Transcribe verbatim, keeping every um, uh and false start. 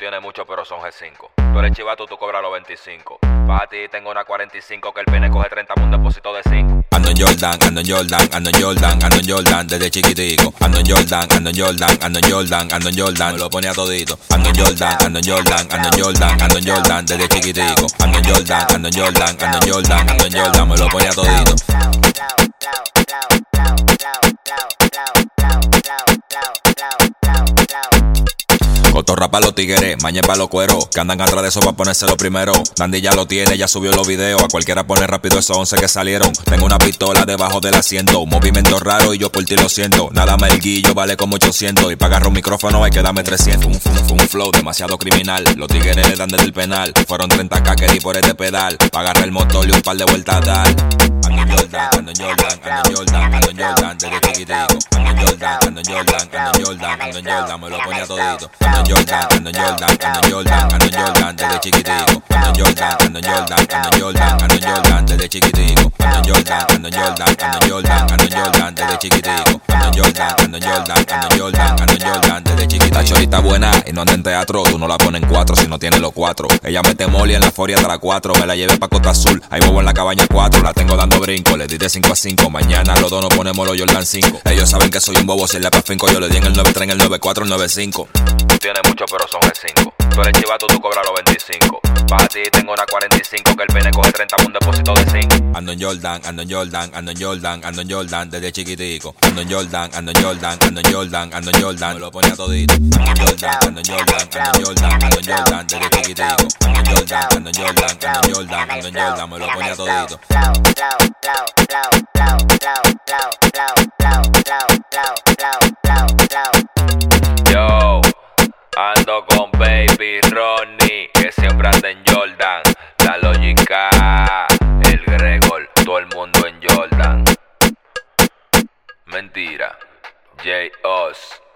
tienes mucho, pero son G cinco. Tú eres chivato, tú cobras los veinticinco. Para ti tengo una cuarenta y cinco que el pene coge treinta por un depósito de cinco. Ando en Jordan, ando en Jordan, ando en Jordan, ando en Jordan desde chiquitico. Ando en Jordan, ando en Jordan, ando en Jordan, ando en Jordan, me lo ponía todito. Ando en Jordan, ando en Jordan, ando en Jordan, ando en Jordan desde chiquitico. Ando en Jordan, ando en Jordan, ando en Jordan, ando en Jordan, me lo ponía todito. Cotorra pa' los tigres, mañe pa' los cueros, que andan atrás de eso pa' ponerse lo primero. Dandy ya lo tiene, ya subió los videos, a cualquiera pone rápido esos once que salieron. Tengo una pistola debajo del asiento, un movimiento raro y yo por ti lo siento. Nada más el guillo vale como ochocientos y pa' agarrar un micrófono hay que darme trescientos. Un, un, un flow demasiado criminal, los tigres le dan desde el penal. Fueron treinta K que di por este pedal, pa' agarrar el motor y un par de vueltas a dar. Ando en Jordan, ando en Jordan, ando en Jordan, ando en Jordan desde chiquitico. Ando en Jordan, ando en Jordan, ando en Jordan, ando en Jordan, me lo ponía todito. Ando en Jordan, ando en Jordan, ando en Jordan, ando en Jordan desde chiquitico. Ando en Jordan, ando en Jordan, ando en Jordan, ando en Jordan desde chiquitico. Ando en Jordan, ando en Jordan, ando en Jordan, ando en Jordan desde chiquitico. Ando en Jordan, ando en Jordan, ando en Jordan, ando en Jordan desde chiquitico. La chorita buena y no anda en teatro, tú no la pones en cuatro si no tiene los cuatro. Ella mete moli en la foria de la cuatro, me la llevé pa' Costa Azul, ahí bobo en la cabaña cuatro, la tengo dando brinco, le di de cinco a cinco, mañana los dos nos ponemos los Jordan cinco. Ellos saben que soy un bobo, si le pa' finco, yo le di en el nueve tres, en el nueve cuatro, el nueve cinco. Tú tienes mucho, pero son G cinco. Tú eres chivato, tú cobras los veinticinco. Para ti tengo una cuarenta y cinco que el pene coge treinta por un depósito de cinco. Ando en Jordan, ando en Jordan, ando en Jordan, ando en Jordan desde chiquitico. Ando en Jordan, ando en Jordan, ando en Jordan, ando en Jordan, me lo ponía todito. Ando en Jordan, ando en Jordan, ando en Jordan, ando en Jordan desde chiquitico. Ando en Jordan, ando en Jordan, ando en Jordan, ando en Jordan, me lo ponía todito. Yo ando con Baby Ronnie, que siempre anda en Jordan. La lógica, el Gregor, todo el mundo en Jordan. Mentira, J-Oz.